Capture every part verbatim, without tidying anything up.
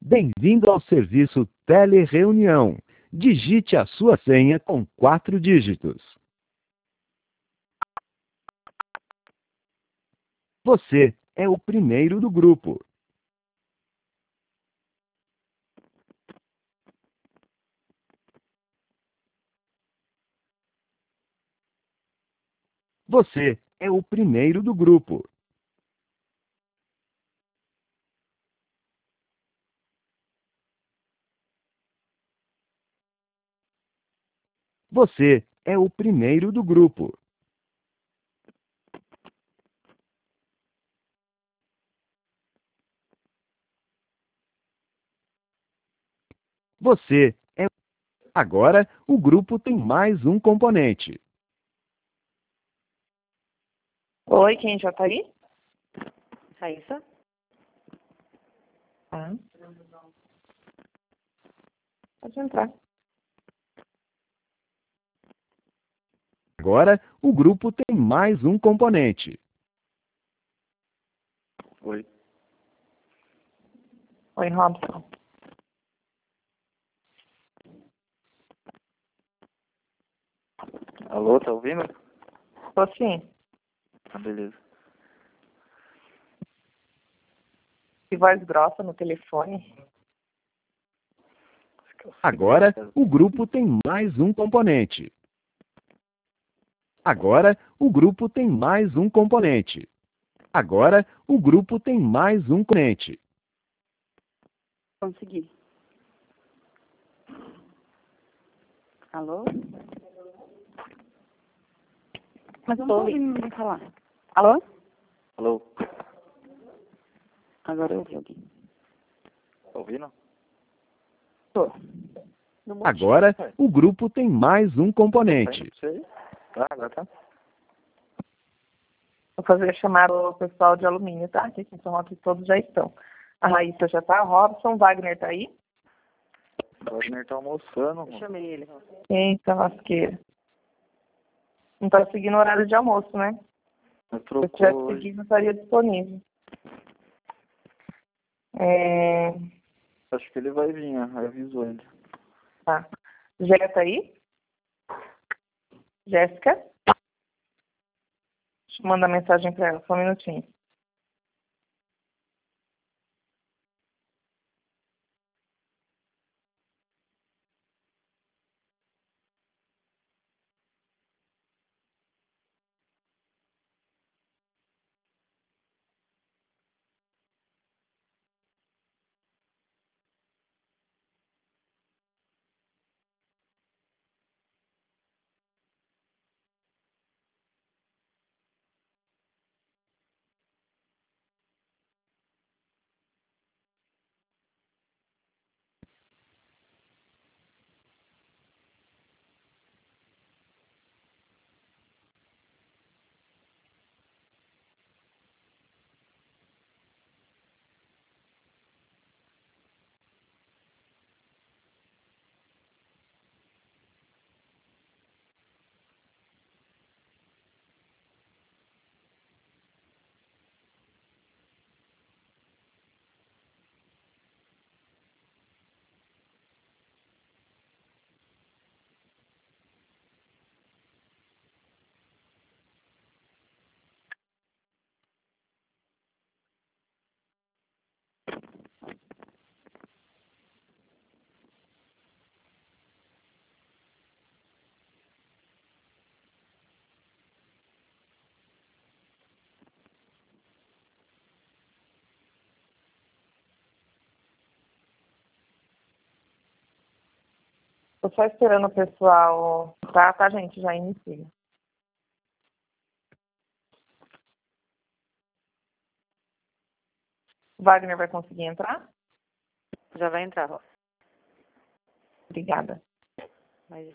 Bem-vindo ao serviço Telereunião. Digite a sua senha com quatro dígitos. Você é o primeiro do grupo. Você é o primeiro do grupo. Você é o primeiro do grupo. Você é. Agora, o grupo tem mais um componente. Oi, quem já tá aí? Raíssa? Tá. Pode entrar. Agora, o grupo tem mais um componente. Oi. Oi, Robson. Alô, tá ouvindo? Tô sim. Ah, beleza. Que voz grossa no telefone. Agora, o grupo tem mais um componente. Agora, o grupo tem mais um componente. Agora, o grupo tem mais um componente. Consegui. Alô? Mas eu não tô ouvindo ninguém falar. Alô? Alô, Agora eu ouvi alguém. tá ouvindo? Tô. Agora, o grupo tem mais um componente. Tá indo pra você aí? Tá, agora tá. Vou fazer chamar o pessoal de alumínio, tá? Que são aqui todos já estão. A Raíssa já tá, Robson, Wagner tá aí? O Wagner tá almoçando, Eu mano. chamei ele. Eita, lasqueira. Não tá seguindo o horário de almoço, né? Mas Se eu tivesse trocou hoje. seguido, estaria disponível. É... Acho que ele vai vir, né? Avisou ainda. Tá. Jéssica tá aí? Jéssica? Deixa eu mandar mensagem pra ela, só um minutinho. Tô só esperando o pessoal. Tá, tá, gente? Já inicia. Wagner vai conseguir entrar? Já vai entrar, Ró. Obrigada. Mas...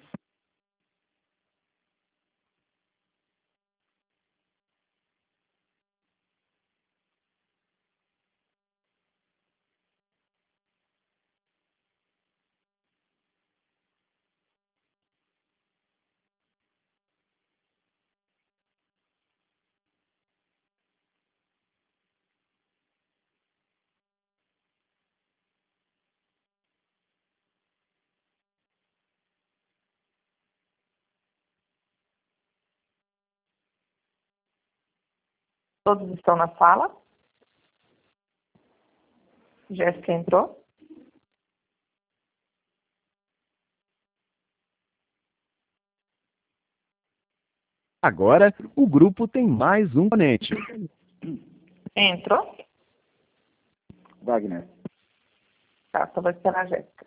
Todos estão na sala? Jéssica entrou? Agora, o grupo tem mais um componente. Entrou? Wagner. Tá, só vou esperar a Jéssica.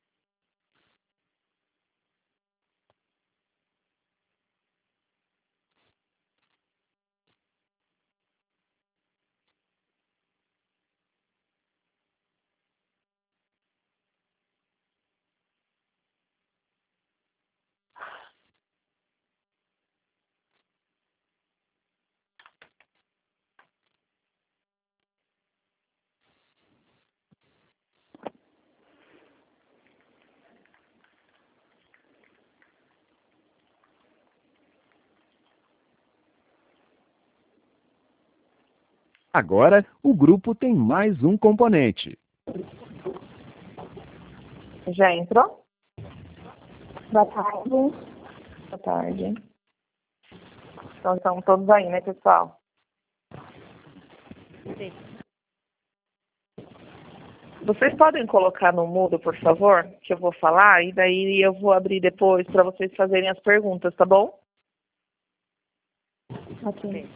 Agora, o grupo tem mais um componente. Já entrou? Boa tarde. Boa tarde. Então, estão todos aí, né, pessoal? Sim. Vocês podem colocar no mudo, por favor, que eu vou falar, e daí eu vou abrir depois para vocês fazerem as perguntas, tá bom? Ok.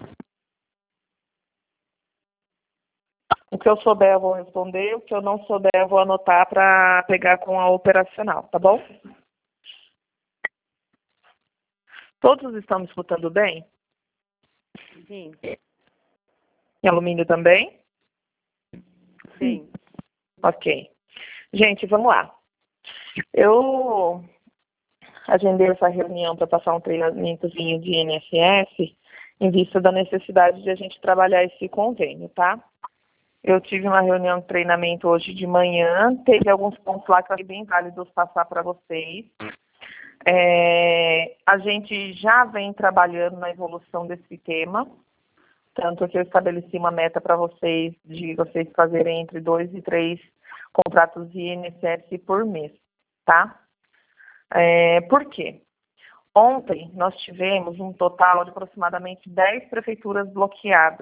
O que eu souber eu vou responder, o que eu não souber eu vou anotar para pegar com a operacional, tá bom? Todos estão me escutando bem? Sim. Em alumínio também? Sim. Ok. Gente, vamos lá. Eu agendei essa reunião para passar um treinamentozinho de I N S S em vista da necessidade de a gente trabalhar esse convênio, tá? Eu tive uma reunião de treinamento hoje de manhã, teve alguns pontos lá que eu achei bem válidos passar para vocês. É, a gente já vem trabalhando na evolução desse tema, tanto que eu estabeleci uma meta para vocês, de vocês fazerem entre dois e três contratos de I N S S por mês, tá? É, por quê? Ontem nós tivemos um total de aproximadamente dez prefeituras bloqueadas,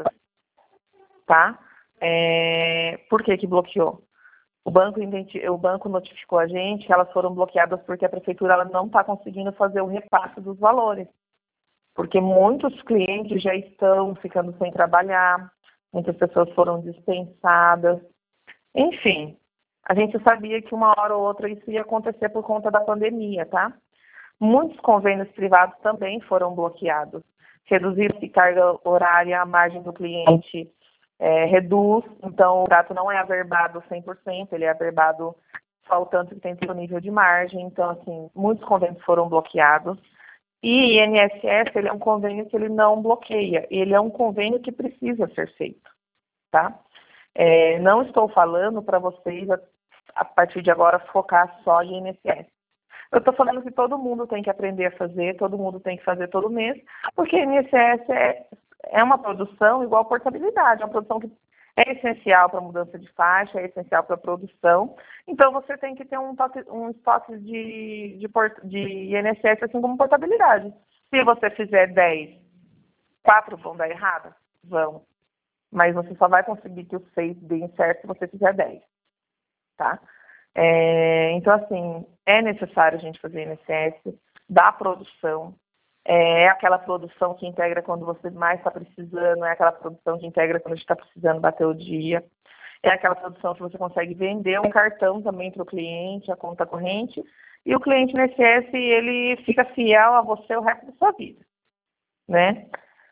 tá? É, por que que bloqueou? O banco, o banco notificou a gente que elas foram bloqueadas porque a prefeitura ela não está conseguindo fazer o repasse dos valores. Porque muitos clientes já estão ficando sem trabalhar, muitas pessoas foram dispensadas. Enfim, a gente sabia que uma hora ou outra isso ia acontecer por conta da pandemia, tá? Muitos convênios privados também foram bloqueados. Reduzir-se carga horária, a margem do cliente é, reduz, então o contrato não é averbado cem por cento, ele é averbado só o tanto que tem disponível de margem. Então, assim, muitos convênios foram bloqueados. E I N S S, ele é um convênio que ele não bloqueia, ele é um convênio que precisa ser feito, tá? É, não estou falando para vocês, a, a partir de agora, focar só em I N S S. Eu estou falando que todo mundo tem que aprender a fazer, todo mundo tem que fazer todo mês, porque I N S S é, é uma produção igual portabilidade, é uma produção que é essencial para a mudança de faixa, é essencial para a produção. Então, você tem que ter um, um estoque de, de, de I N S S, assim como portabilidade. Se você fizer dez, quatro vão dar errado? Vão. Mas você só vai conseguir que os seis deem certo se você fizer dez. Tá? É, então, assim, é necessário a gente fazer I N S S da produção. É aquela produção que integra quando você mais está precisando, é aquela produção que integra quando a gente está precisando bater o dia. É aquela produção que você consegue vender um cartão também para o cliente, a conta corrente, e o cliente I N S S, ele fica fiel a você o resto da sua vida, né?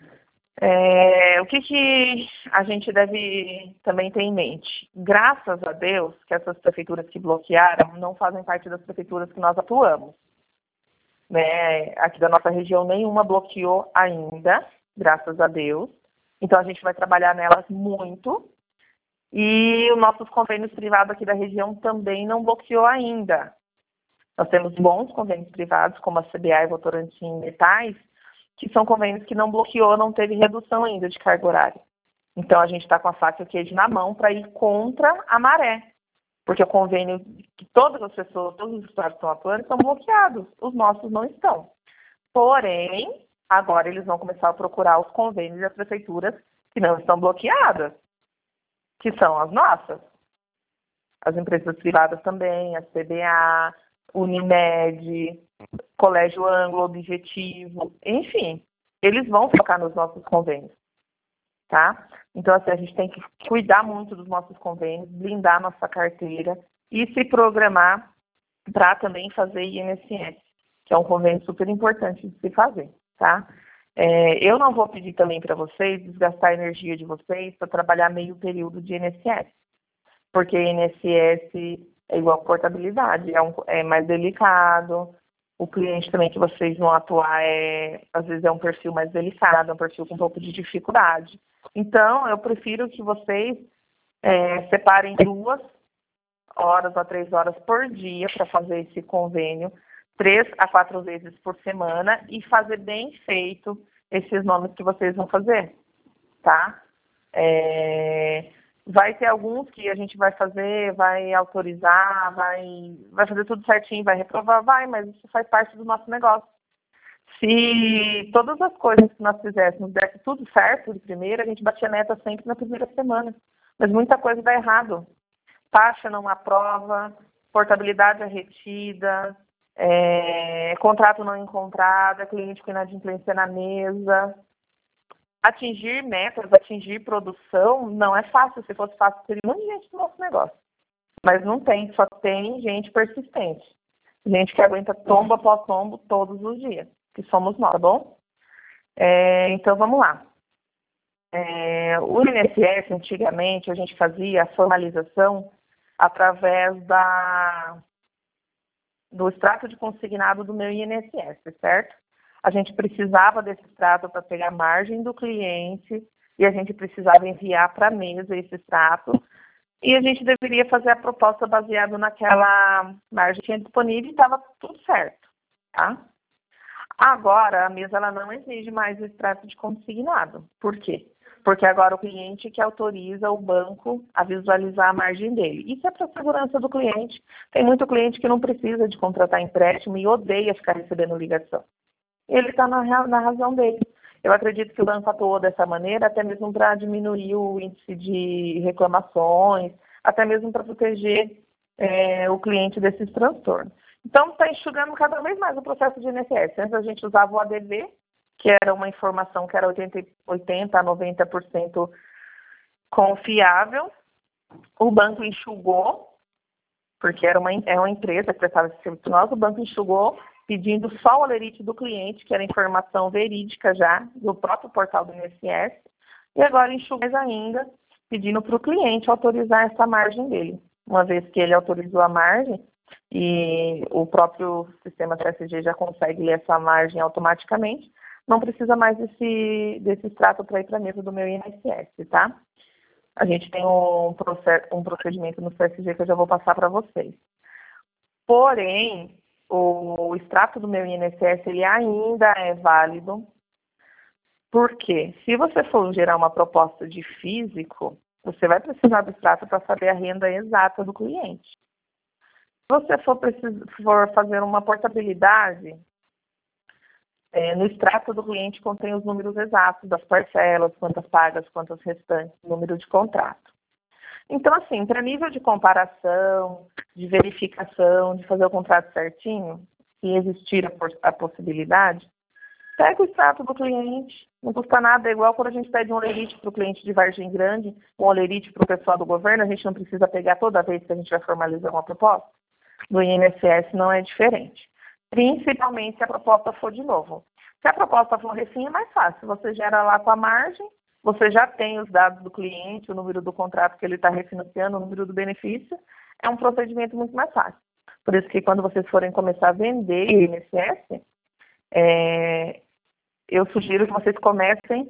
É, o que, que a gente deve também ter em mente? Graças a Deus que essas prefeituras que bloquearam não fazem parte das prefeituras que nós atuamos. Né? Aqui da nossa região nenhuma bloqueou ainda, graças a Deus. Então a gente vai trabalhar nelas muito. E os nossos convênios privados aqui da região também não bloqueou ainda. Nós temos bons convênios privados, como a C B A e Votorantim Metais, que são convênios que não bloqueou, não teve redução ainda de carga horária. Então a gente está com a faca e o queijo na mão para ir contra a maré. Porque o convênio que todas as pessoas, todos os estados estão atuando, estão bloqueados. Os nossos não estão. Porém, agora eles vão começar a procurar os convênios das prefeituras que não estão bloqueadas, que são as nossas. As empresas privadas também, a C B A, Unimed, Colégio Anglo, Objetivo, enfim, eles vão focar nos nossos convênios, tá? Então, assim, a gente tem que cuidar muito dos nossos convênios, blindar nossa carteira e se programar para também fazer I N S S, que é um convênio super importante de se fazer, tá? É, eu não vou pedir também para vocês desgastar a energia de vocês para trabalhar meio período de I N S S, porque I N S S é igual portabilidade, é, um, é mais delicado, o cliente também que vocês vão atuar é, às vezes é um perfil mais delicado, é um perfil com um pouco de dificuldade. Então, eu prefiro que vocês é, separem duas horas a três horas por dia para fazer esse convênio, três a quatro vezes por semana e fazer bem feito esses nomes que vocês vão fazer, tá? É, vai ter alguns que a gente vai fazer, vai autorizar, vai, vai fazer tudo certinho, vai reprovar, vai, mas isso faz parte do nosso negócio. Se todas as coisas que nós fizéssemos desse tudo certo de primeira, a gente batia meta sempre na primeira semana. Mas muita coisa dá errado. Taxa não aprova, portabilidade é retida, é, contrato não encontrado, cliente com inadimplência na mesa. Atingir metas, atingir produção, não é fácil. Se fosse fácil, teria muita gente no nosso negócio. Mas não tem, só tem gente persistente. Gente que aguenta tombo após tombo todos os dias, que somos nós, tá bom? É, então, vamos lá. É, o I N S S, antigamente, a gente fazia a formalização através da, do extrato de consignado do meu I N S S, certo? A gente precisava desse extrato para pegar a margem do cliente e a gente precisava enviar para a mesa esse extrato e a gente deveria fazer a proposta baseada naquela margem que tinha disponível e estava tudo certo, tá? Agora, a mesa ela não exige mais o extrato de consignado. Por quê? Porque agora o cliente que autoriza o banco a visualizar a margem dele. Isso é para a segurança do cliente. Tem muito cliente que não precisa de contratar empréstimo e odeia ficar recebendo ligação. Ele está na, na razão dele. Eu acredito que o banco atuou dessa maneira, até mesmo para diminuir o índice de reclamações, até mesmo para proteger é, o cliente desses transtornos. Então, está enxugando cada vez mais o processo de I N S S. Antes a gente usava o A D V, que era uma informação que era oitenta a noventa por cento confiável. O banco enxugou, porque era uma, era uma empresa que prestava esse serviço nosso, o banco enxugou, pedindo só o olerite do cliente, que era informação verídica já, do próprio portal do I N S S, e agora enxugou mais ainda, pedindo para o cliente autorizar essa margem dele. Uma vez que ele autorizou a margem, e o próprio sistema C S G já consegue ler essa margem automaticamente, não precisa mais desse, desse extrato para ir para a mesa do meu I N S S, tá? A gente tem um, proced- um procedimento no C S G que eu já vou passar para vocês. Porém, o extrato do meu I N S S ele ainda é válido, porque se você for gerar uma proposta de físico, você vai precisar do extrato para saber a renda exata do cliente. Se você for, precis... for fazer uma portabilidade, é, no extrato do cliente contém os números exatos das parcelas, quantas pagas, quantas restantes, número de contrato. Então, assim, para nível de comparação, de verificação, de fazer o contrato certinho, se existir a, a possibilidade, pega o extrato do cliente, não custa nada, é igual quando a gente pede um olerite para o cliente de Vargem Grande, um olerite para o pessoal do governo, a gente não precisa pegar toda vez que a gente vai formalizar uma proposta. No I N S S não é diferente, principalmente se a proposta for de novo. Se a proposta for recém, é mais fácil, você gera lá com a margem, você já tem os dados do cliente, o número do contrato que ele está refinanciando, o número do benefício, é um procedimento muito mais fácil. Por isso que quando vocês forem começar a vender I N S S, é, eu sugiro que vocês comecem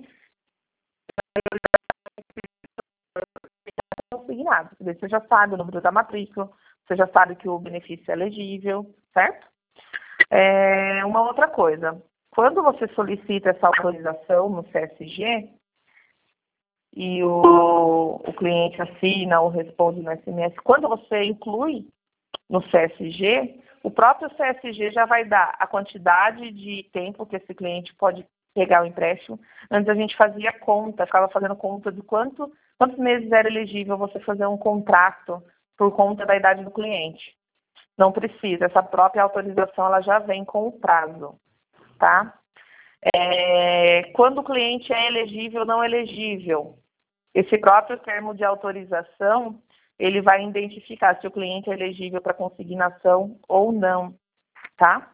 consignado. Você já sabe o número da matrícula, você já sabe que o benefício é elegível, certo? É, uma outra coisa, quando você solicita essa autorização no C S G e o, o cliente assina ou responde no S M S, quando você inclui no C S G, o próprio C S G já vai dar a quantidade de tempo que esse cliente pode pegar o empréstimo, antes a gente fazia conta, ficava fazendo conta de quanto, quantos meses era elegível você fazer um contrato por conta da idade do cliente. Não precisa, essa própria autorização ela já vem com o prazo, tá? É, quando o cliente é elegível ou não elegível, esse próprio termo de autorização, ele vai identificar se o cliente é elegível para consignação ou não, tá?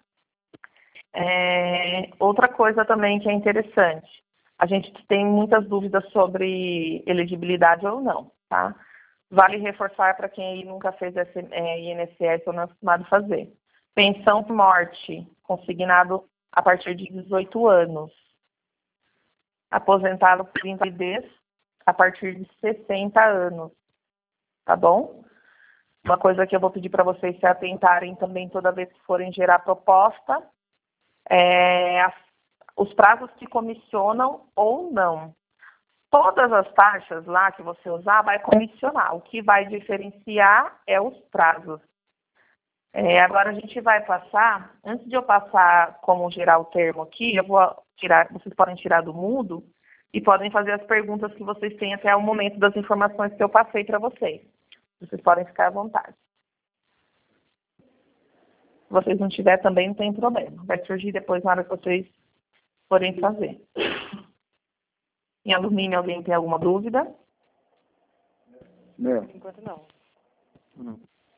É, outra coisa também que é interessante, a gente tem muitas dúvidas sobre elegibilidade ou não, tá? Vale reforçar para quem aí nunca fez esse, é, I N S S ou não é acostumado a fazer. Pensão por morte, consignado a partir de dezoito anos. Aposentado por invalidez a partir de sessenta anos. Tá bom? Uma coisa que eu vou pedir para vocês se atentarem também toda vez que forem gerar proposta, é as, os prazos que comissionam ou não. Todas as taxas lá que você usar vai comissionar. O que vai diferenciar é os prazos. É, agora a gente vai passar, antes de eu passar como gerar o termo aqui, eu vou tirar, vocês podem tirar do mudo e podem fazer as perguntas que vocês têm até o momento das informações que eu passei para vocês. Vocês podem ficar à vontade. Se vocês não tiverem também, não tem problema. Vai surgir depois na hora que vocês forem fazer. Em alumínio, alguém tem alguma dúvida? Não. Enquanto não. Não.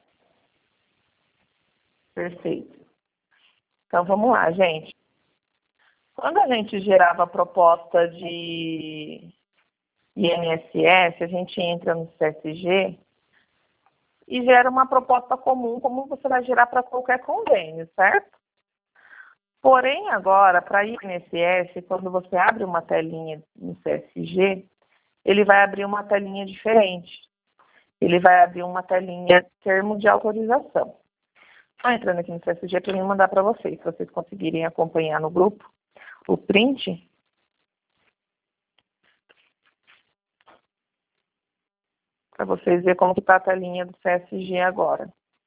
Perfeito. Então, vamos lá, gente. Quando a gente gerava a proposta de I N S S, a gente entra no C S G e gera uma proposta comum, como você vai gerar para qualquer convênio, certo? Porém, agora, para I N S S, quando você abre uma telinha no C S G, ele vai abrir uma telinha diferente. Ele vai abrir uma telinha termo de autorização. Estou entrando aqui no C S G para eu mandar para vocês, se vocês conseguirem acompanhar no grupo o print. Para vocês verem como está a telinha do C S G agora.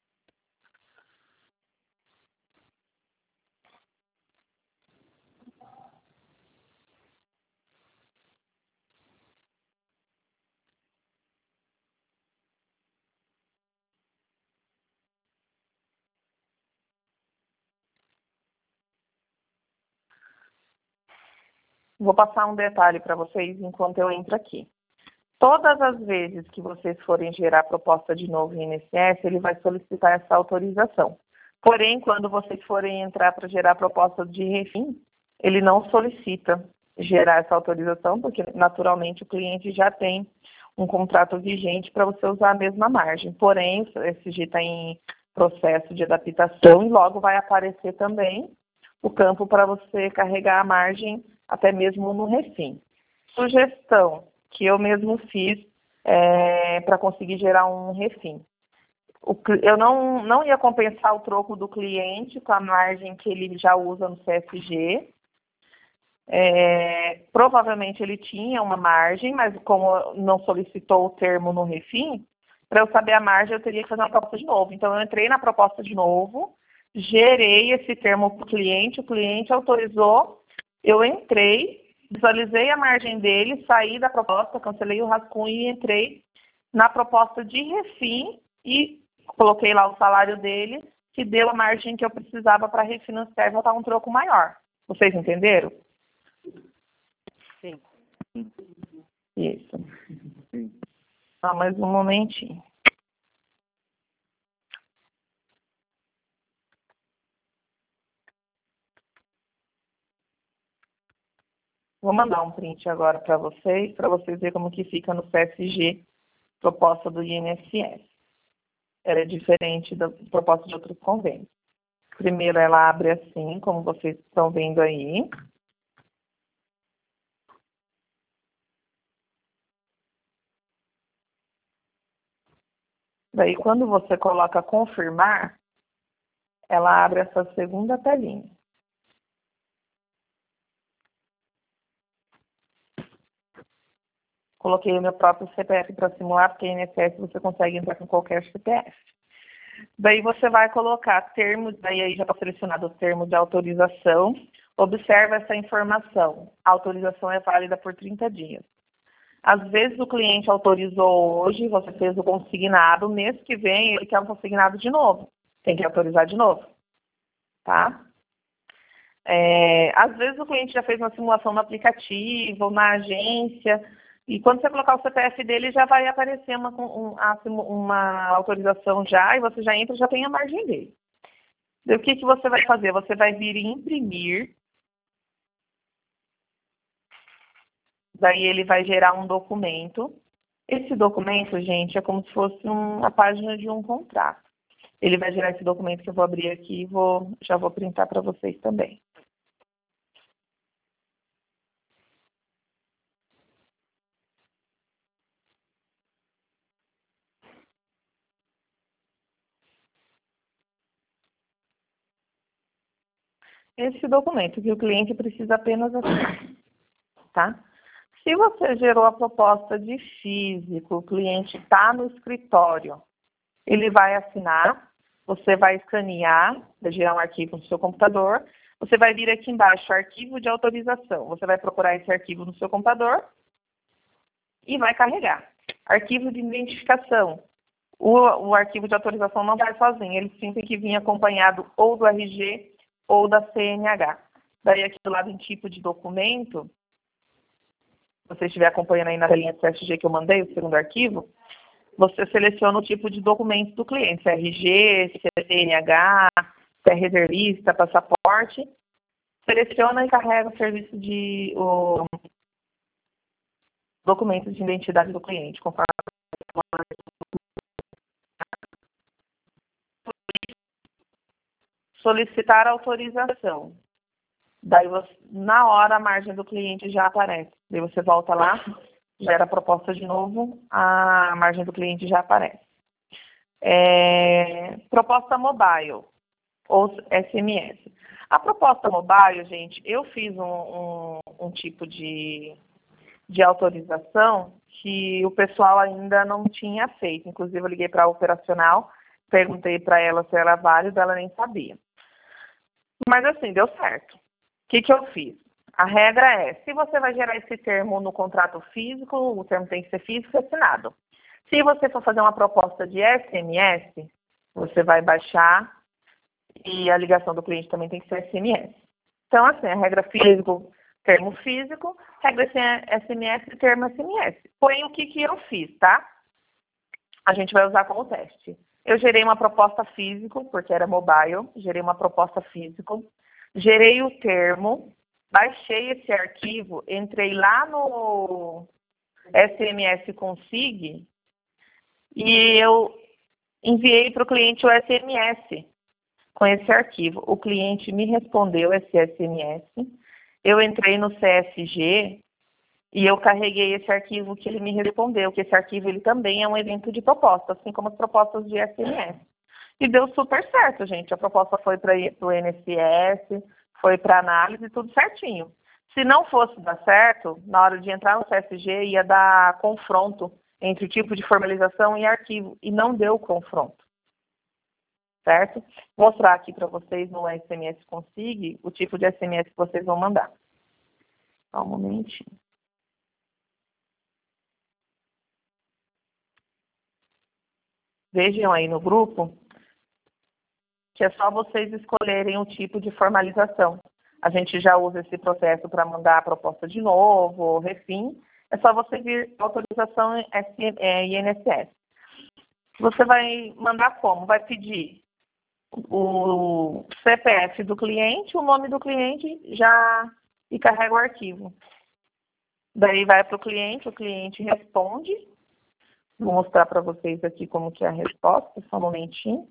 Vou passar um detalhe para vocês enquanto eu entro aqui. Todas as vezes que vocês forem gerar proposta de novo em I N S S, ele vai solicitar essa autorização. Porém, quando vocês forem entrar para gerar proposta de refim, ele não solicita gerar essa autorização, porque naturalmente o cliente já tem um contrato vigente para você usar a mesma margem. Porém, o C S G está em processo de adaptação e logo vai aparecer também o campo para você carregar a margem até mesmo no refim. Sugestão que eu mesmo fiz é, para conseguir gerar um refim. O, eu não, não ia compensar o troco do cliente com a margem que ele já usa no C S G. É, provavelmente ele tinha uma margem, mas como não solicitou o termo no refim, para eu saber a margem eu teria que fazer uma proposta de novo. Então eu entrei na proposta de novo, gerei esse termo para o cliente, o cliente autorizou, eu entrei, visualizei a margem dele, saí da proposta, cancelei o rascunho e entrei na proposta de refim e coloquei lá o salário dele, que deu a margem que eu precisava para refinanciar e voltar um troco maior. Vocês entenderam? Sim. Isso. Sim. Só mais um momentinho. Vou mandar um print agora para vocês, para vocês verem como que fica no C S G, proposta do I N S S. Ela é diferente da proposta de outros convênios. Primeiro ela abre assim, como vocês estão vendo aí. Daí quando você coloca confirmar, ela abre essa segunda telinha. Coloquei o meu próprio C P F para simular, porque I N S S você consegue entrar com qualquer C P F. Daí você vai colocar termo, daí aí já está selecionado o termo de autorização. Observe essa informação. A autorização é válida por trinta dias. Às vezes o cliente autorizou hoje, você fez o consignado, mês que vem ele quer um consignado de novo. Tem que autorizar de novo. Tá? É, às vezes o cliente já fez uma simulação no aplicativo, ou na agência, e quando você colocar o C P F dele, já vai aparecer uma, uma, uma autorização já, e você já entra e já tem a margem dele. E o que, que você vai fazer? Você vai vir e imprimir, daí ele vai gerar um documento. Esse documento, gente, é como se fosse uma página de um contrato. Ele vai gerar esse documento que eu vou abrir aqui e vou, já vou printar para vocês também. Esse documento que o cliente precisa apenas assinar, tá? Se você gerou a proposta de físico, o cliente está no escritório, ele vai assinar, você vai escanear, vai gerar um arquivo no seu computador, você vai vir aqui embaixo, arquivo de autorização, você vai procurar esse arquivo no seu computador e vai carregar. Arquivo de identificação, o, o arquivo de autorização não vai sozinho, ele sempre tem que vir acompanhado ou do R G ou da C N H. Daí aqui do lado em tipo de documento, se você estiver acompanhando aí na telinha do C S G que eu mandei, o segundo arquivo, você seleciona o tipo de documento do cliente, se é R G, se é C N H, se é reservista, passaporte. Seleciona e carrega o serviço de o, documentos de identidade do cliente, conforme solicitar autorização. Daí, você, na hora, a margem do cliente já aparece. Daí você volta lá, gera a proposta de novo, a margem do cliente já aparece. É, proposta mobile, ou S M S. A proposta mobile, gente, eu fiz um, um, um tipo de, de autorização que o pessoal ainda não tinha feito. Inclusive, eu liguei para a operacional, perguntei para ela se era válido, ela nem sabia. Mas assim, deu certo. O que, que eu fiz? A regra é, se você vai gerar esse termo no contrato físico, o termo tem que ser físico e assinado. Se você for fazer uma proposta de S M S, você vai baixar e a ligação do cliente também tem que ser S M S. Então, assim, a regra físico, termo físico, regra S M S, termo S M S. Porém, o que, que eu fiz, tá? A gente vai usar como teste. Eu gerei uma proposta físico, porque era mobile, gerei uma proposta físico, gerei o termo, baixei esse arquivo, entrei lá no S M S Config e eu enviei para o cliente o S M S com esse arquivo. O cliente me respondeu esse S M S, eu entrei no C S G e eu carreguei esse arquivo que ele me respondeu, que esse arquivo ele também é um evento de proposta, assim como as propostas de S M S. E deu super certo, gente. A proposta foi para o I N S S, foi para análise, tudo certinho. Se não fosse dar certo, na hora de entrar no C S G, ia dar confronto entre o tipo de formalização e arquivo, e não deu confronto. Certo? Vou mostrar aqui para vocês no S M S Config o tipo de S M S que vocês vão mandar. Só um momentinho. Vejam aí no grupo que é só vocês escolherem o tipo de formalização. A gente já usa esse processo para mandar a proposta de novo, refim. É só você vir autorização I N S S. Você vai mandar como? Vai pedir o C P F do cliente, o nome do cliente já e carrega o arquivo. Daí vai para o cliente, o cliente responde. Vou mostrar para vocês aqui como que é a resposta, só um momentinho.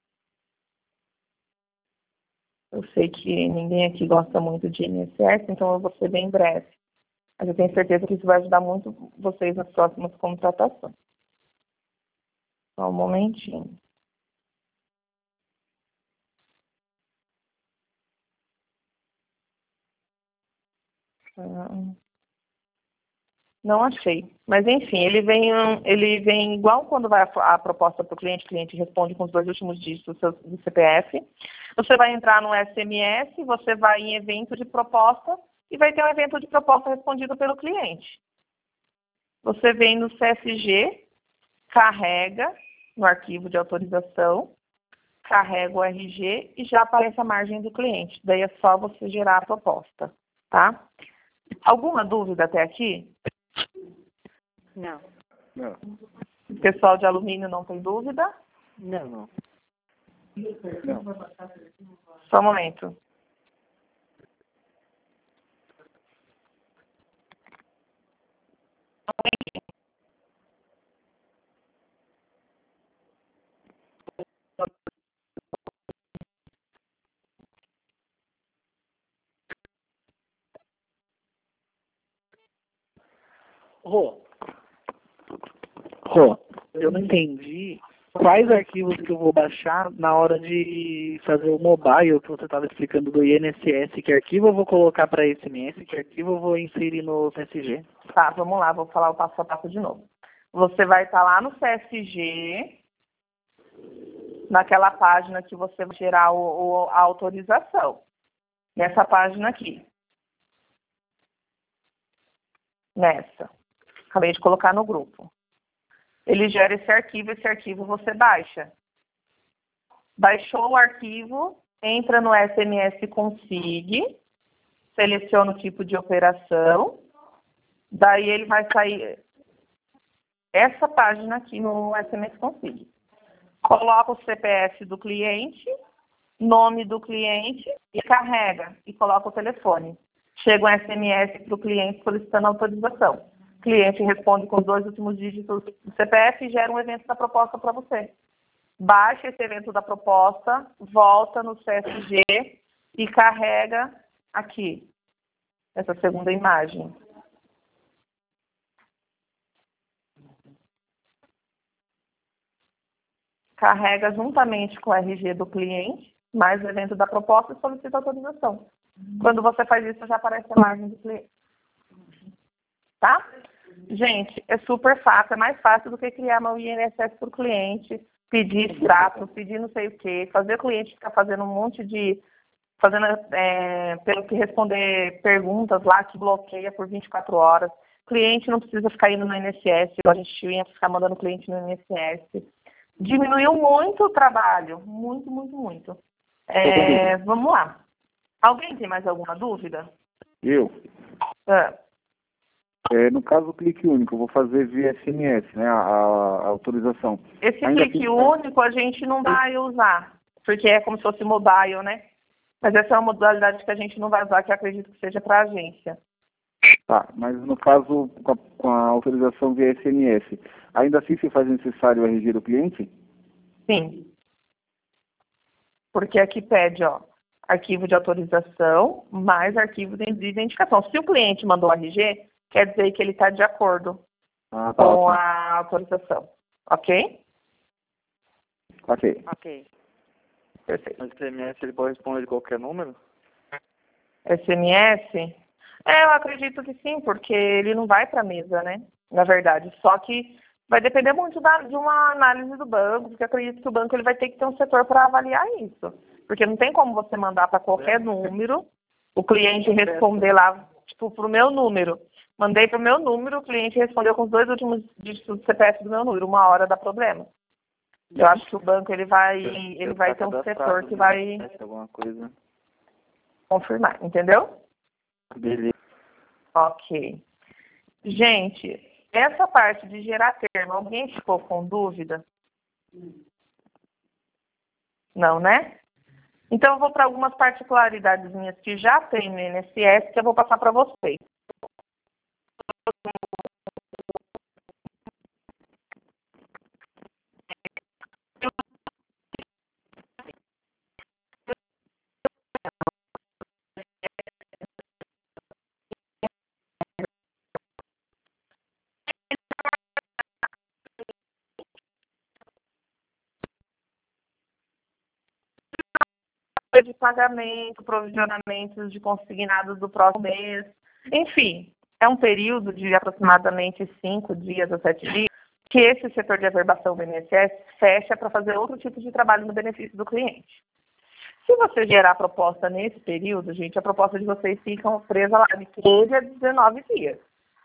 Eu sei que ninguém aqui gosta muito de I N S S, então eu vou ser bem breve. Mas eu tenho certeza que isso vai ajudar muito vocês nas próximas contratações. Só um momentinho. Não achei. Mas, enfim, ele vem, ele vem igual quando vai a, a proposta para o cliente, o cliente responde com os dois últimos dígitos do seu do C P F. Você vai entrar no S M S, você vai em evento de proposta e vai ter um evento de proposta respondido pelo cliente. Você vem no C S G, carrega no arquivo de autorização, carrega o R G e já aparece a margem do cliente. Daí é só você gerar a proposta, tá? Alguma dúvida até aqui? Não. Não. O pessoal de alumínio não tem dúvida? Não, não. Não. Só um momento. Rô, Rô, eu não entendi quais arquivos que eu vou baixar na hora de fazer o mobile que você estava explicando do I N S S. Que arquivo eu vou colocar para S M S, que arquivo eu vou inserir no C S G? Tá, vamos lá, vou falar o passo a passo de novo. Você vai estar lá no C S G, naquela página que você vai gerar o, o, a autorização. Nessa página aqui. Nessa. Acabei de colocar no grupo. Ele gera esse arquivo, esse arquivo você baixa. Baixou o arquivo, entra no S M S Config, seleciona o tipo de operação, daí ele vai sair essa página aqui no S M S Config. Coloca o C P F do cliente, nome do cliente e carrega e coloca o telefone. Chega um S M S para o cliente solicitando autorização. O cliente responde com os dois últimos dígitos do C P F e gera um evento da proposta para você. Baixa esse evento da proposta, volta no C S G e carrega aqui, essa segunda imagem. Carrega juntamente com o R G do cliente, mais o evento da proposta e solicita autorização. Quando você faz isso, já aparece a margem do cliente. Tá? Gente, é super fácil, é mais fácil do que criar uma I N S S por cliente, pedir extrato, pedir não sei o quê, fazer o cliente ficar fazendo um monte de, fazendo, é, pelo que responder perguntas lá que bloqueia por vinte e quatro horas. O cliente não precisa ficar indo no I N S S, a gente ia ficar mandando o cliente no I N S S. Diminuiu muito o trabalho, muito, muito, muito. É, vamos lá. Alguém tem mais alguma dúvida? Eu? Ah. É, no caso do clique único, eu vou fazer via S M S, né, a, a autorização. Esse Ainda clique tem... único a gente não vai usar, porque é como se fosse mobile, né? Mas essa é uma modalidade que a gente não vai usar, que eu acredito que seja para a agência. Tá, mas no caso, com a, com a autorização via S M S, ainda assim se faz necessário o R G do cliente? Sim. Porque aqui pede, ó, arquivo de autorização mais arquivo de identificação. Se o cliente mandou o R G, quer dizer que ele está de acordo ah, tá, com ótimo. a autorização. Ok? Ok. Ok. Perfeito. No S M S ele pode responder de qualquer número? S M S? É, eu acredito que sim, porque ele não vai para a mesa, né? Na verdade. Só que vai depender muito da, de uma análise do banco, porque eu acredito que o banco ele vai ter que ter um setor para avaliar isso. Porque não tem como você mandar para qualquer número, o cliente responder lá, tipo, para o meu número. Mandei para o meu número, o cliente respondeu com os dois últimos dígitos do C P F do meu número. Uma hora dá problema. Eu acho que o banco ele vai, ele vai ter um setor que vai alguma coisa. confirmar, entendeu? Beleza. Ok. Gente, essa parte de gerar termo, alguém ficou com dúvida? Não, né? Então eu vou para algumas particularidades minhas que já tem no I N S S que eu vou passar para vocês. De pagamento, provisionamentos de consignados do próximo mês. Enfim, é um período de aproximadamente cinco dias a sete dias que esse setor de averbação do I N S S fecha para fazer outro tipo de trabalho no benefício do cliente. Se você gerar a proposta nesse período, gente, a proposta de vocês fica presa lá de quinze a dezenove dias.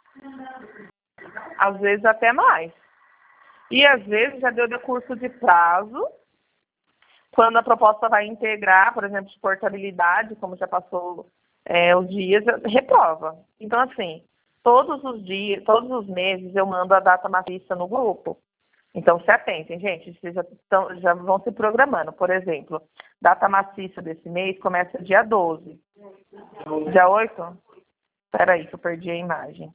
Às vezes até mais. E às vezes já deu decurso de prazo, quando a proposta vai integrar, por exemplo, de portabilidade, como já passou é, os dias, reprova. Então, assim, todos os dias, todos os meses eu mando a data maciça no grupo. Então, se atentem, gente, vocês já, tão, já vão se programando. Por exemplo, data maciça desse mês começa dia doze. Dia oito? Espera aí, que eu perdi a imagem.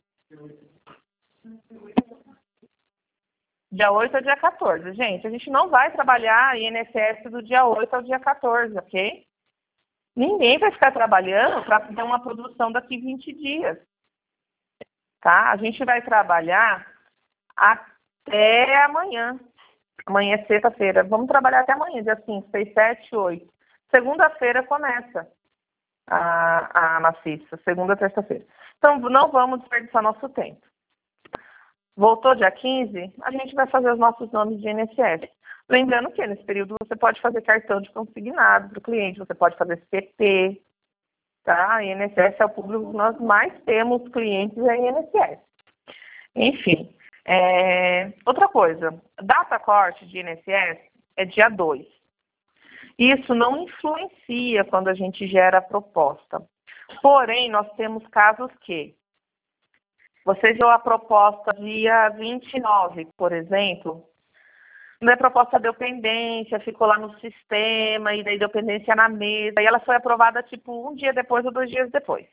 Dia oito ao dia quatorze. Gente, a gente não vai trabalhar I N S S do dia oito ao dia quatorze, ok? Ninguém vai ficar trabalhando para ter uma produção daqui vinte dias. Tá? A gente vai trabalhar até amanhã. Amanhã é sexta-feira. Vamos trabalhar até amanhã, dia cinco, seis, sete, oito. Segunda-feira começa a, a maciça. Segunda, terça-feira. Então, não vamos desperdiçar nosso tempo. Voltou dia quinze, a gente vai fazer os nossos nomes de I N S S. Lembrando que nesse período você pode fazer cartão de consignado para o cliente, você pode fazer C P, tá? I N S S é o público que nós mais temos clientes é I N S S. Enfim, é... outra coisa, data corte de I N S S é dia dois. Isso não influencia quando a gente gera a proposta. Porém, nós temos casos que você deu a proposta dia vinte e nove, por exemplo, a proposta deu pendência, ficou lá no sistema, e daí deu pendência na mesa, e ela foi aprovada tipo um dia depois ou dois dias depois.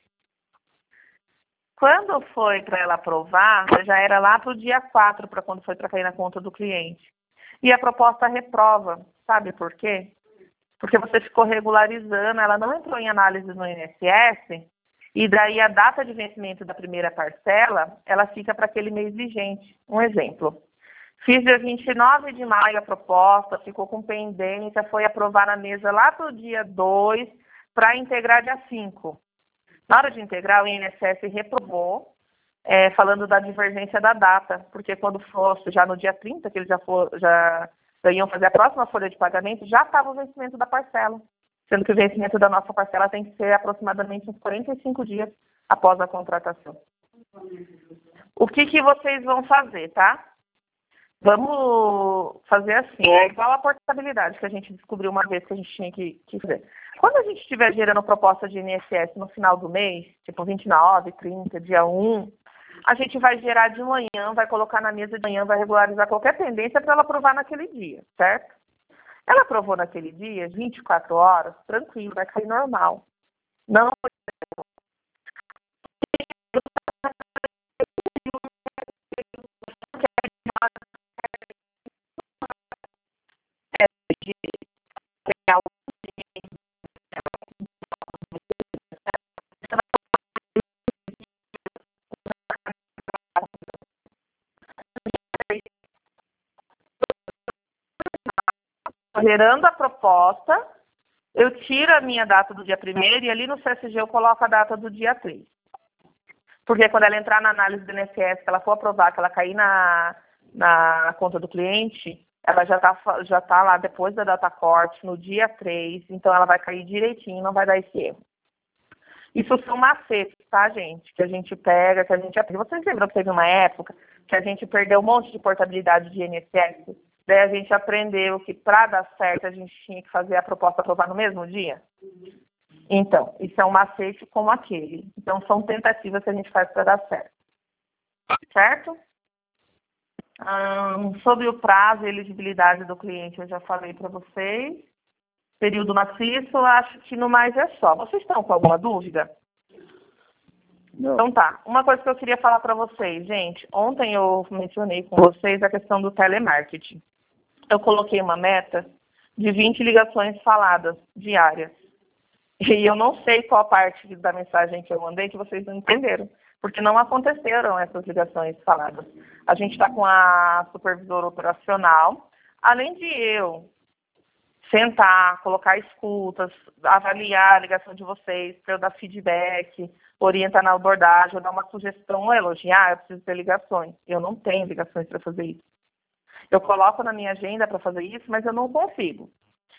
Quando foi para ela aprovar, já era lá para o dia quatro, para quando foi para cair na conta do cliente. E a proposta reprova. Sabe por quê? Porque você ficou regularizando, ela não entrou em análise no I N S S, e daí a data de vencimento da primeira parcela, ela fica para aquele mês vigente. Um exemplo. Fiz dia vinte e nove de maio a proposta, ficou com pendência, foi aprovar na mesa lá para o dia dois, para integrar dia cinco. Na hora de integrar, o I N S S reprovou, é, falando da divergência da data, porque quando fosse já no dia trinta, que eles já, for, já, já iam fazer a próxima folha de pagamento, já estava o vencimento da parcela. Sendo que o vencimento da nossa parcela tem que ser aproximadamente uns quarenta e cinco dias após a contratação. O que, que vocês vão fazer, tá? Vamos fazer assim, é igual a portabilidade que a gente descobriu uma vez que a gente tinha que, que fazer. Quando a gente estiver gerando proposta de I N S S no final do mês, tipo vinte e nove, trinta, dia um, a gente vai gerar de manhã, vai colocar na mesa de manhã, vai regularizar qualquer pendência para ela aprovar naquele dia, certo? Ela aprovou naquele dia, vinte e quatro horas, tranquilo, vai cair normal. Não gerando a proposta, eu tiro a minha data do dia primeiro e ali no C S G eu coloco a data do dia três. Porque quando ela entrar na análise do I N S S, que ela for aprovar, que ela cair na, na conta do cliente, ela já está já tá lá depois da data corte, no dia três, então ela vai cair direitinho, não vai dar esse erro. Isso são macetes, tá, gente? Que a gente pega, que a gente aprende. Vocês lembram que teve uma época que a gente perdeu um monte de portabilidade de I N S S? Daí a gente aprendeu que para dar certo a gente tinha que fazer a proposta aprovar no mesmo dia? Então, isso é um macete como aquele. Então, são tentativas que a gente faz para dar certo. Certo? Hum, sobre o prazo e elegibilidade do cliente, eu já falei para vocês. Período maciço, acho que no mais é só. Vocês estão com alguma dúvida? Não. Então tá. Uma coisa que eu queria falar para vocês, gente. Ontem eu mencionei com vocês a questão do telemarketing. Eu coloquei uma meta de vinte ligações faladas diárias. E eu não sei qual parte da mensagem que eu mandei que vocês não entenderam, porque não aconteceram essas ligações faladas. A gente está com a supervisora operacional, além de eu sentar, colocar escutas, avaliar a ligação de vocês, para eu dar feedback, orientar na abordagem, eu dar uma sugestão ou elogiar, eu preciso ter ligações. Eu não tenho ligações para fazer isso. Eu coloco na minha agenda para fazer isso, mas eu não consigo.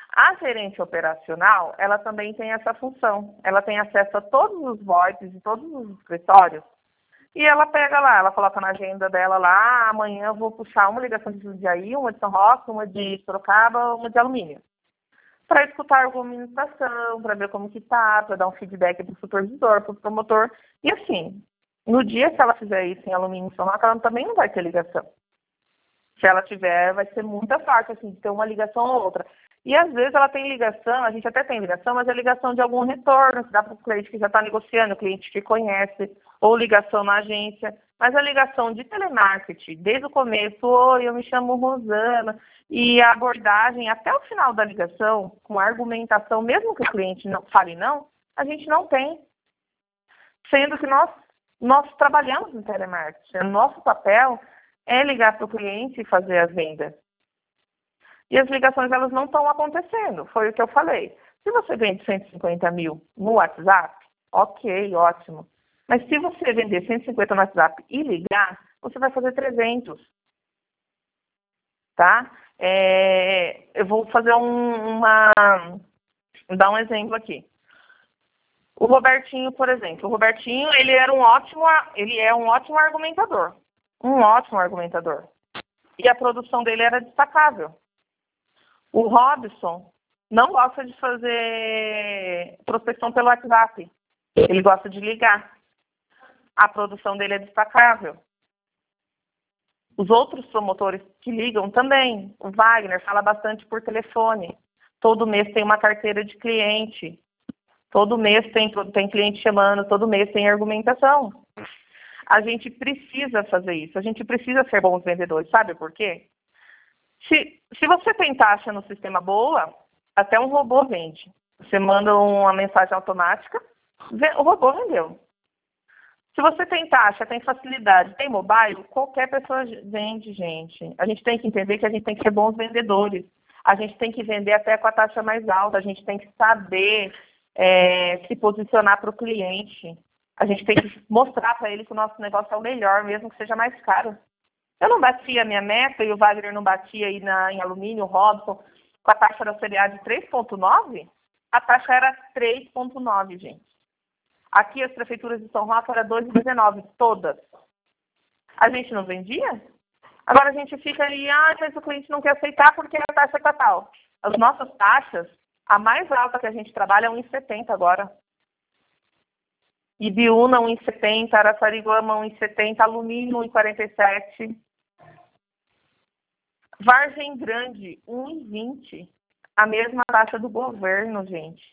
A gerente operacional, ela também tem essa função. Ela tem acesso a todos os VoIPs de todos os escritórios. E ela pega lá, ela coloca na agenda dela lá, ah, amanhã eu vou puxar uma ligação de Jundiaí, uma de São Roque, uma de Sorocaba, uma de Alumínio. Para escutar a argumentação, para ver como que tá, para dar um feedback para o supervisor, para o promotor. E assim, no dia que ela fizer isso em Alumínio e São Roque, ela também não vai ter ligação. Se ela tiver, vai ser muita fácil, assim, de ter uma ligação ou outra. E às vezes ela tem ligação, a gente até tem ligação, mas é ligação de algum retorno, que dá para o cliente que já está negociando, o cliente que conhece, ou ligação na agência. Mas a ligação de telemarketing, desde o começo, oi, eu me chamo Rosana, e a abordagem até o final da ligação, com a argumentação, mesmo que o cliente não fale não, a gente não tem. Sendo que nós, nós trabalhamos no telemarketing, o nosso papel é ligar para o cliente e fazer a venda. E as ligações, elas não estão acontecendo, foi o que eu falei. Se você vende cento e cinquenta mil no WhatsApp, ok, ótimo. Mas se você vender cento e cinquenta no WhatsApp e ligar, você vai fazer trezentos. Tá? É, eu vou fazer um, uma... dar um exemplo aqui. O Robertinho, por exemplo. O Robertinho, ele, era um ótimo, ele é um ótimo argumentador. Um ótimo argumentador. E a produção dele era destacável. O Robson não gosta de fazer prospecção pelo WhatsApp. Ele gosta de ligar. A produção dele é destacável. Os outros promotores que ligam também. O Wagner fala bastante por telefone. Todo mês tem uma carteira de cliente. Todo mês tem, tem cliente chamando. Todo mês tem argumentação. A gente precisa fazer isso. A gente precisa ser bons vendedores. Sabe por quê? Se, se você tem taxa no sistema boa, até um robô vende. Você manda uma mensagem automática, o robô vendeu. Se você tem taxa, tem facilidade, tem mobile, qualquer pessoa vende, gente. A gente tem que entender que a gente tem que ser bons vendedores. A gente tem que vender até com a taxa mais alta. A gente tem que saber é, se posicionar para o cliente. A gente tem que mostrar para ele que o nosso negócio é o melhor, mesmo que seja mais caro. Eu não batia a minha meta e o Wagner não batia aí na, em alumínio, o Robson, com a taxa da C D A de três vírgula nove, a taxa era três vírgula nove, gente. Aqui as prefeituras de São Roque era dois vírgula dezenove, todas. A gente não vendia? Agora a gente fica ali, ah, mas o cliente não quer aceitar porque a taxa está tal. As nossas taxas, a mais alta que a gente trabalha é um vírgula setenta agora. Ibiúna um vírgula setenta, Araçariguama um vírgula setenta, Alumínio um vírgula quarenta e sete. Vargem Grande, um vírgula vinte. A mesma taxa do governo, gente.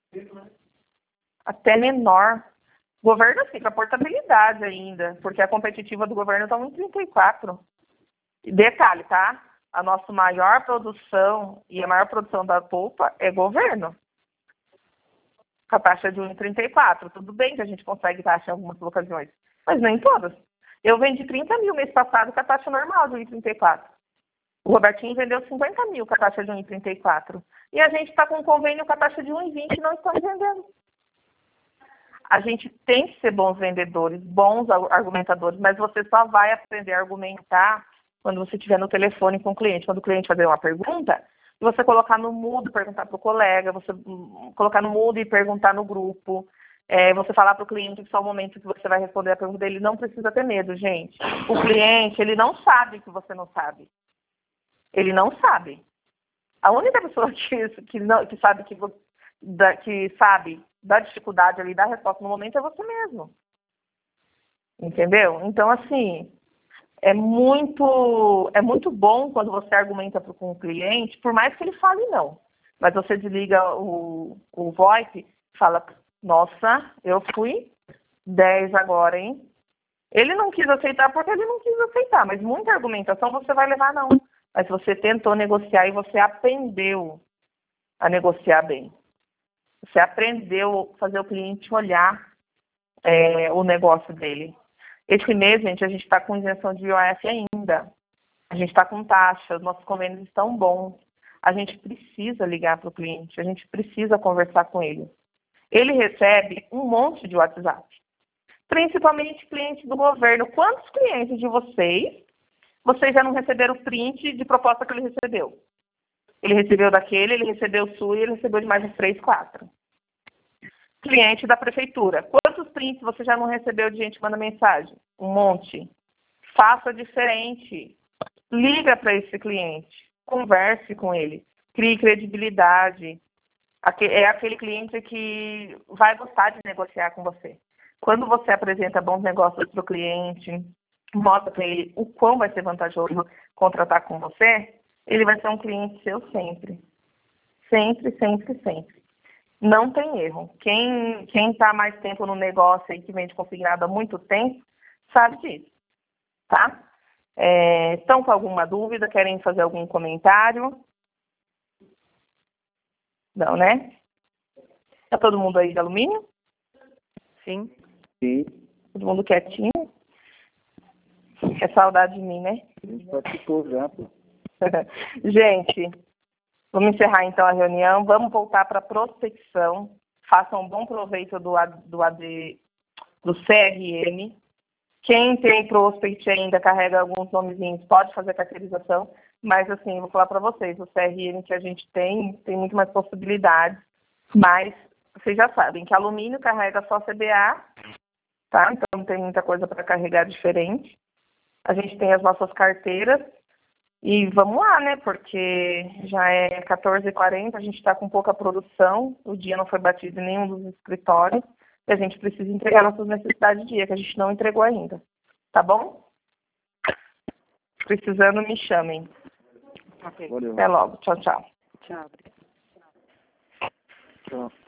Até menor. O governo fica a portabilidade ainda, porque a competitiva do governo está um vírgula trinta e quatro. E detalhe, tá? A nossa maior produção e a maior produção da polpa é governo. Com a taxa de um vírgula trinta e quatro. Tudo bem que a gente consegue taxa em algumas ocasiões, mas nem todas. Eu vendi trinta mil mês passado com a taxa normal de um vírgula trinta e quatro. O Robertinho vendeu cinquenta mil com a taxa de um vírgula trinta e quatro. E a gente está com um convênio com a taxa de um vírgula vinte e não estamos vendendo. A gente tem que ser bons vendedores, bons argumentadores, mas você só vai aprender a argumentar quando você estiver no telefone com o cliente. Quando o cliente fazer uma pergunta, você colocar no mudo, perguntar para o colega, você colocar no mudo e perguntar no grupo. É, você falar para o cliente que só o momento que você vai responder a pergunta dele, não precisa ter medo, gente. O cliente, ele não sabe que você não sabe. Ele não sabe. A única pessoa que, que, não, que sabe que, da, que sabe da dificuldade ali, da resposta no momento é você mesmo. Entendeu? Então, assim, é muito, é muito bom quando você argumenta com o cliente, por mais que ele fale não. Mas você desliga o, o VoIP e fala, nossa, eu fui dez agora, hein? Ele não quis aceitar porque ele não quis aceitar, mas muita argumentação você vai levar não. Mas você tentou negociar e você aprendeu a negociar bem. Você aprendeu a fazer o cliente olhar é, o negócio dele. Esse mês, gente, a gente está com isenção de I O F ainda. A gente está com taxa, os nossos convênios estão bons. A gente precisa ligar para o cliente, a gente precisa conversar com ele. Ele recebe um monte de WhatsApp. Principalmente clientes do governo. Quantos clientes de vocês, vocês já não receberam o print de proposta que ele recebeu? Ele recebeu daquele, ele recebeu o sua e ele recebeu de mais uns três, quatro. Cliente da prefeitura. Quantos prints você já não recebeu de gente que manda mensagem? Um monte. Faça diferente. Liga para esse cliente. Converse com ele. Crie credibilidade. É aquele cliente que vai gostar de negociar com você. Quando você apresenta bons negócios para o cliente, mostra para ele o quão vai ser vantajoso contratar com você, ele vai ser um cliente seu sempre. Sempre, sempre, sempre. Não tem erro. Quem quem está mais tempo no negócio e que vende consignado há muito tempo, sabe disso. Tá? É, estão com alguma dúvida? Querem fazer algum comentário? Não, né? Tá todo mundo aí de alumínio? Sim. Sim. Todo mundo quietinho? É saudade de mim, né? A gente participou já, pô. Gente, vamos encerrar então a reunião. Vamos voltar para a prospecção. Façam um bom proveito do, A- do A D, do C R M. Quem tem prospect ainda carrega alguns nomezinhos, pode fazer carteirização. Mas assim, vou falar para vocês, o C R M que a gente tem, tem muito mais possibilidades. Mas vocês já sabem que alumínio carrega só C B A, tá? Então não tem muita coisa para carregar diferente. A gente tem as nossas carteiras. E vamos lá, né? Porque já é quatorze e quarenta, a gente está com pouca produção, o dia não foi batido em nenhum dos escritórios, e a gente precisa entregar nossas necessidades de dia, que a gente não entregou ainda. Tá bom? Precisando, me chamem. Ok. Valeu. Até logo. Tchau, tchau. Tchau. Tchau.